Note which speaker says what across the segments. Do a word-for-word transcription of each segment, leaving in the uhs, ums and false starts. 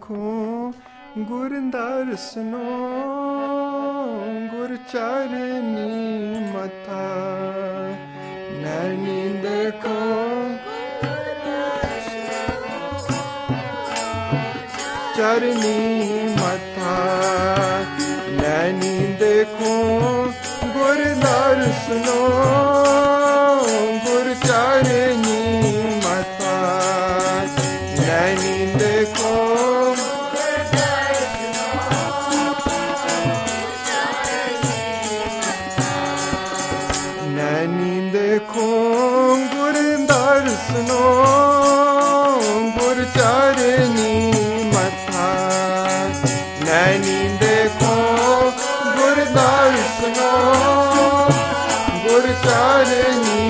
Speaker 1: देखो गुरदार सुनो गुर चरनी मथा नैनी देखो चरनी मथा नैनी देखो गुरदार सुनो गुर चरनी मथा नैनी देखो नैनी देखो गुरदार सुनो गुर चरनी मथा नैनी देखो गुरदार सुनो गुर चरनी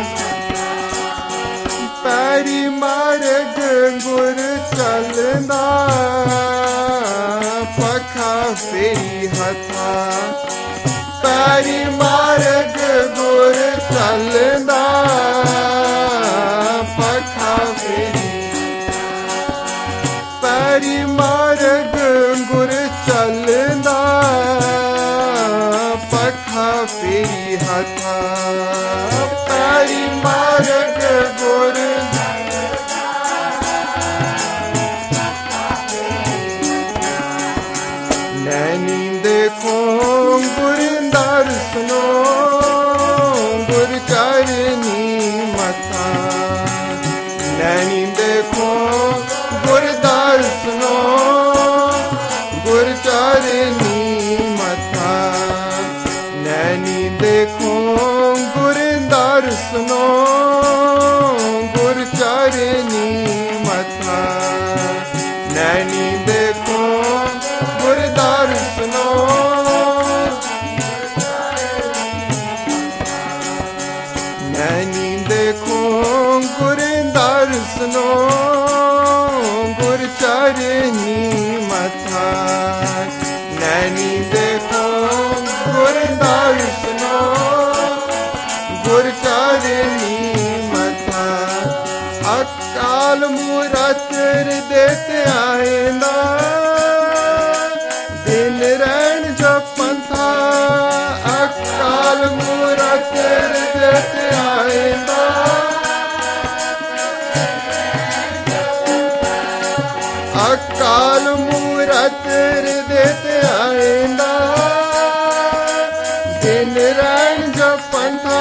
Speaker 1: पैरी मार्ग गुर चलदा पखा फेरी हथा पैरी मार्ग गुर चलदा पखा फेरी पैरी मार्ग गुर चलदा पखा फेरी हथा पैरी मार्ग गुर नैनी देखो गुरदार सुनो गुर चरनी मथा नैनी देखो गुरदार सुनो गुर चरनी मथा नैनी देखो गुरदार सुनो गुर चरनी मथा नैनी देखो गुरदार सुनो नैनी देखो गुरदार सुनो गुर चरनी मथा नैनी देखो गुरदार सुनो गुर चरनी मथा अकाल मूरत देते आएंदा दिन रैन जो पंथा अकाल मूरत देते आएंदा अकाल मूरत देते आएंदा दिन रैन जो पंथा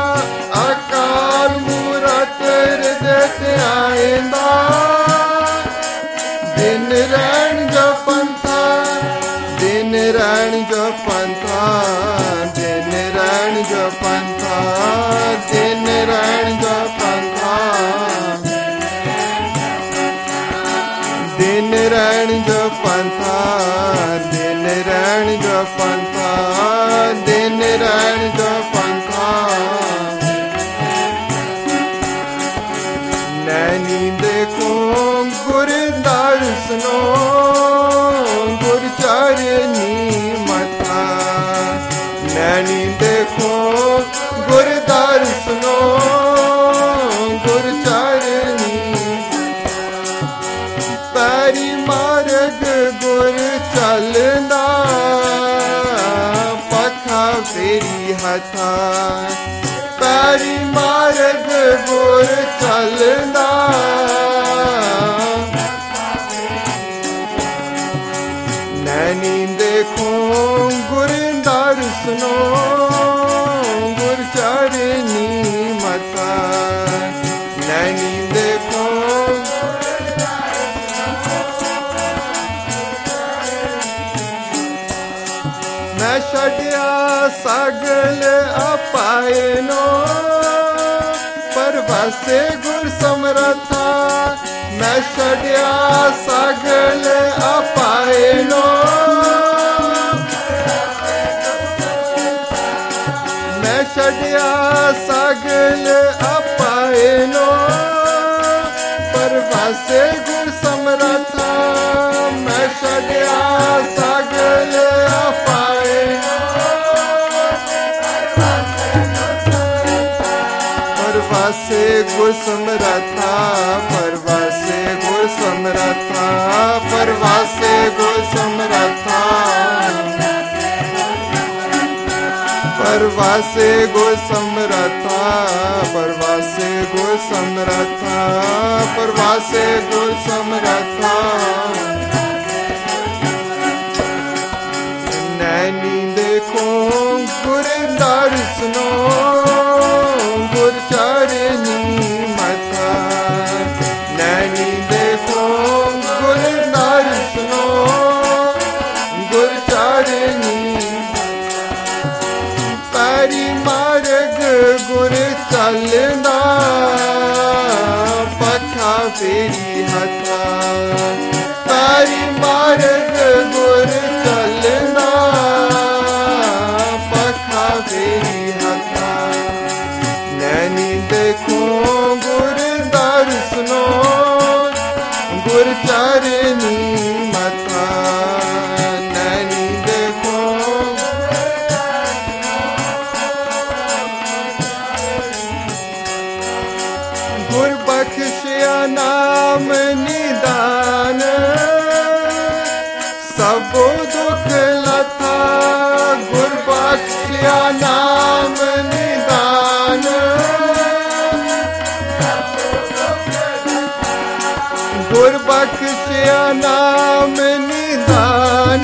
Speaker 1: अकाल मूरत देते आएंदा दिन रैन जो पंथा दिन रैन जो पंथा दिन रैन जो पंथा दिन रैन जो पंथा दिन रैन जो पंथा दिन रैन जो पंथा दिन रैन जो पंथा नैनी देखो गुरदार सुनो गुर चरनी मथा नैनी देखो गुरदार सुनो गुर चरनी पैरी मार्ग गुर चलदा पखा फेरी हथा पैरी मार्ग गुर चलदा नैनी देखो गुरदार सुनो गुर चरनी मथा नैनी देखो मैं छड्या सगल अपायनो परवासे गुर समरथा मैं छड्या सगल अपायनो मैं छड्या सगल अपायनो परवासे गुर समरथा मैं छड्या सगल अपायनो परवासे गुर समरथा परवासे गुर समरथा पर परवासे गो समरथा परवासे गो समरथा परवासे गो समरथा परवासे गो समरथा नैनी देखो गुर दर्शनो गुर चरनी मथा नैनी देखो गुर दर्शनो गुर चरनी पैरी मार्ग गुर चलना पखा फेरी हथा पैरी मार्ग गुर चलना पखा फेरी हथा नैनी देखो गुर दर्शनो गुर चरनी मथा नैनी देखो गुर बख्शिया नाम निदान सब दुख लथा गुर बख्शिया नाम निदान गुर बख्शिया नाम निदान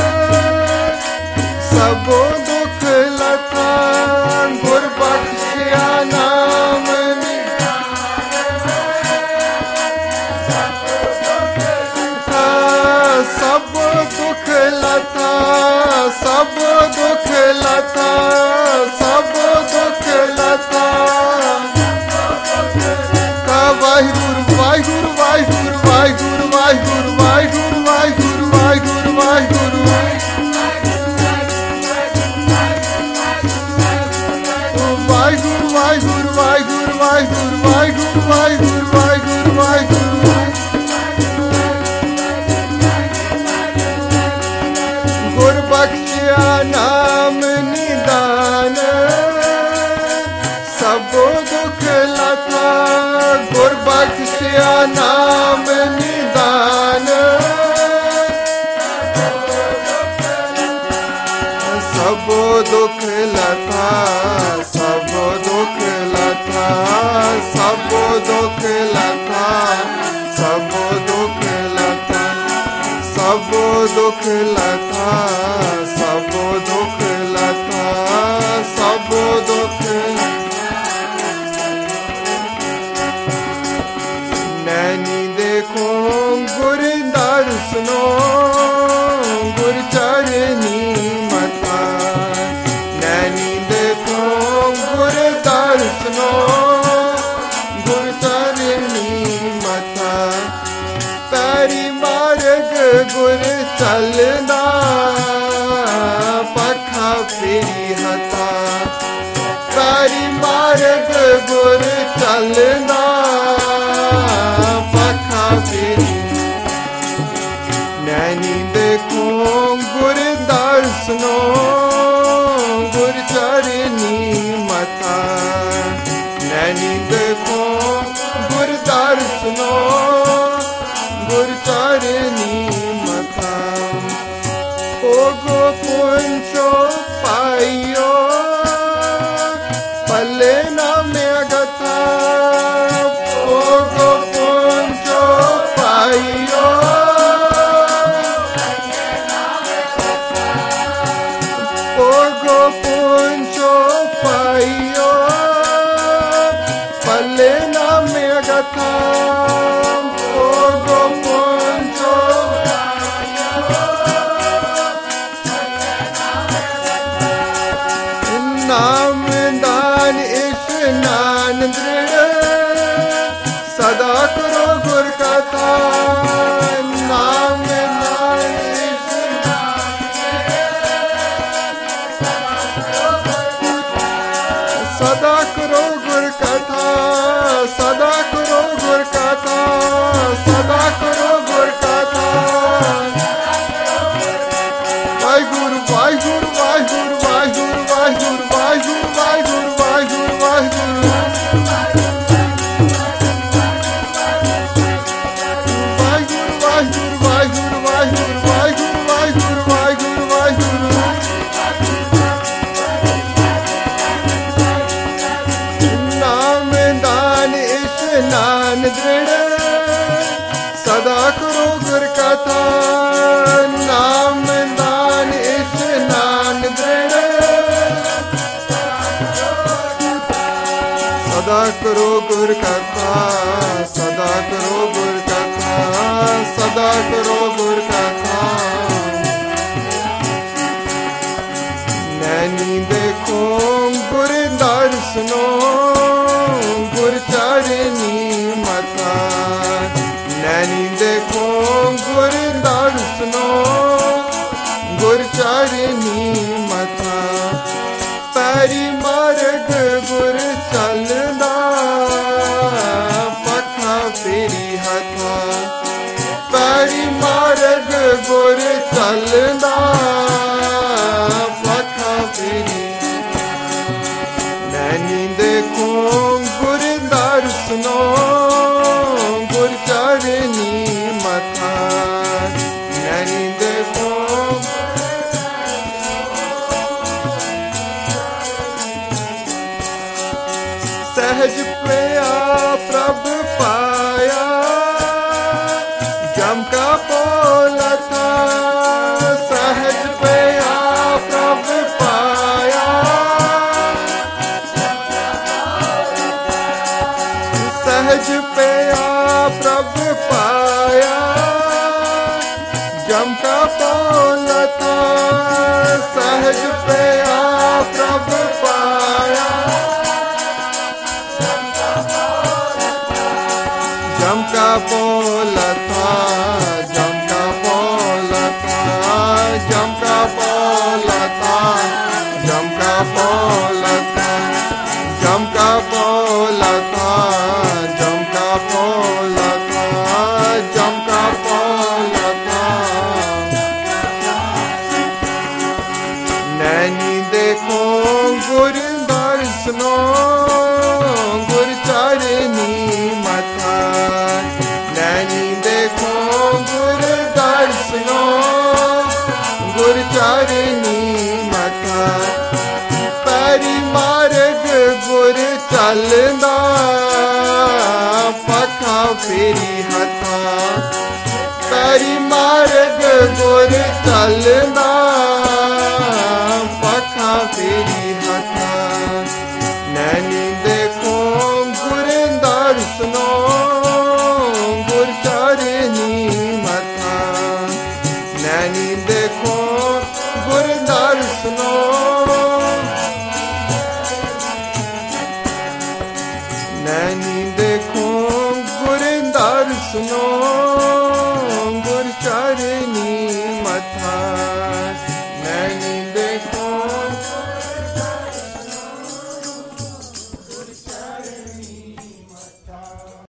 Speaker 1: सब दुख लथा गुर बख्शिया नाम सब दुख लथा सब दुख लथा सब दुख लथा का वाहिगुरु वाहिगुरु वाहिगुरु वाहिगुरु वाहिगुरु वाहिगुरु वाहिगुरु वाहिगुरु वाहिगुरु वाहिगुरु वाहिगुरु वाहिगुरु वाहिगुरु वाहिगुरु वाहिगुरु वाहिगुरु गुर बख्शिया नाम निदान सब दुख लथा गुर बख्शिया नाम निदान सब दुख लथा सब दुख लथा सब दुख लथा सब दुख लथा सब दुख लथा सब दुख लथा सब दुख नैनी देखो गुर दर्शनो गुर चरनी मथा नैनी देखो गुर दर्शनो गुर चरनी मथा पैरी मार्ग गुर चलना पखा फेरी हथा पैरी मार्ग गुर चलना पखा फेरी नैनी देखो गुर दर्शनो गुर चरनी मथा नैनी देखो गुर दर्शनो गुर चरनी मथा ओ गो पुंचो पाइयो पल्ले ना में गथा ओ गो पुंचो पाइयो ओ गो पुंचो पाइयो पल्ले ना में गथा ओ गो पुंचो नाम दान स्नान दृढ़ सदा करो गुर कथा नाम दान सदा करो गुर कथा सदा करो गुर कथा सदा करो गुर कथा वाहिगुरु वाहिगुरु वाहिगुरु वाहिगुरु वाहिगुरु वाहिगुरु वाहिगुरु वाहिगुरु वाहिगुरु वाहिगुरु वाहिगुरु वाहिगुरु गुर कथा, सदा करो गुर कथा, सदा करो गुर कथा। नैनी देखो गुर दर्शनो, गुर चरनी मथा। नैनी देखो गुर दर्शनो, गुर चरनी मथा। पैरी मार्ग गुर चलदा, पखा फेरी हथा। पैरी मार्ग गुर चलदा, पखा फेरी। नैनी देखो गुर दर्शनो, गुर चरनी मथा। नैनी देखो सहज प्रिया प्रभ पाया, जम का पोला था। सहज प्रिया प्रभ पाया, सहज प्रिया प्रभ पाया, जम का पोला था। सहज प्रिया प्रभ पाया, जम का पोला था। जम का पोला था, जम का पोला था। जम का पोला था, जम का पोला था। जम का पोला था, जम का पोला था। नैनी देखो गुर दर्शनो, गुर चरनी मथा। नैनी देखो गुर दर्शनो, गुर चरनी मथा। पैरी मार्ग गुर चलदा, पखा फेरी हथा। पैरी मार्ग गुर चलदा, पखा फेरी हथा। नैनी देखो गुर दर्शनो, गुर चरनी मथा। नैनी देखो गुर दर्शनो, नैनी देखो गुर दर्शनो।